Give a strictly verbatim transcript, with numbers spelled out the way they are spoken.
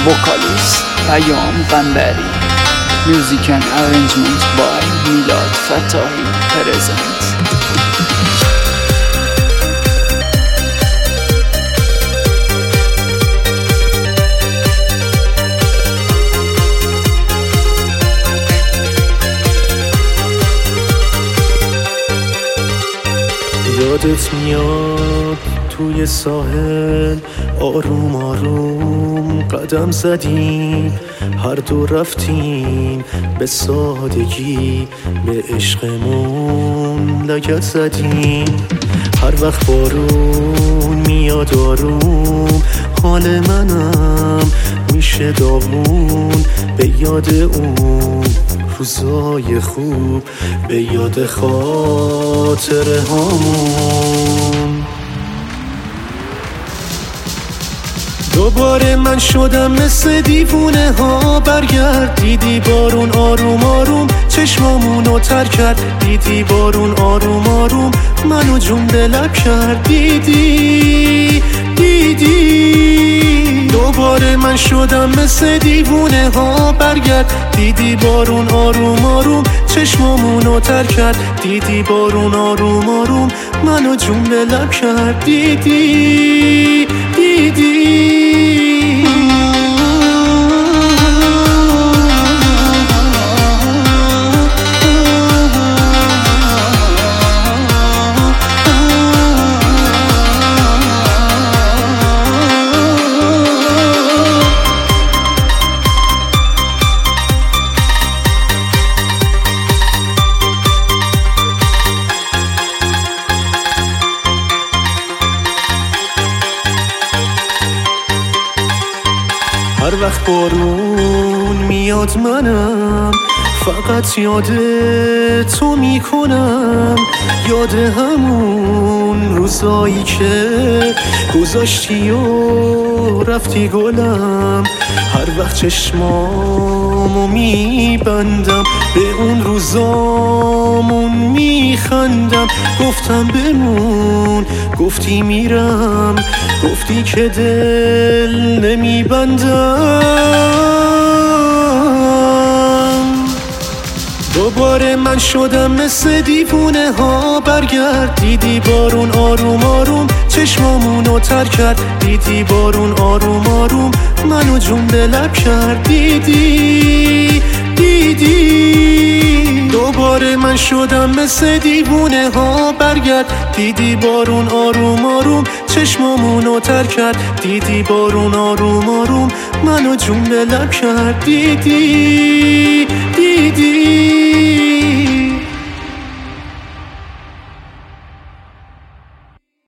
vocalist پیام قنبری. Music and arrangement by میلاد فتاحی present. یادت میاد توی ساحل آروم آروم قدم زدیم، هر دو رفتیم به سادگی، به عشقمون لگد زدیم. هر وقت بارون میاد آروم، حال منم میشه داغون، به یاد اون روزای خوب، به یاد خاطره هامون. دوباره من شدم مثل دیوونه ها، برگرد. دیدی بارون آروم آروم چشمامونو تر کرد، دیدی بارون آروم آروم منو جون به لب کرد. دیدی دیدی دوباره من شدم مثل دیوونه ها، برگرد. دیدی بارون آروم آروم چشمامونو تر کرد، دیدی بارون آروم آروم منو جون به لب کرد. دیدی دیدی هر وقت بارون میاد منم فقط یاد تو میکنم، یاد همون روزایی که گذاشتی و رفتی گلم. هر وقت چشمامو میبندم به اون روزامون میخندم. گفتم بمون، گفتی میرم، گفتی که دل نمیبندم. دوباره من شدم مثل دیوونه ها، برگرد. دیدی بارون آروم آروم چشمامونو تر کرد، دیدی بارون آروم آروم منو جون به لب کرد. دیدی دیدی دوباره من شدم مثل دیوونه ها، برگرد. دیدی بارون آروم آروم چشمامونو تر کرد، دیدی بارون آروم آروم منو جون به لب کرد. دیدی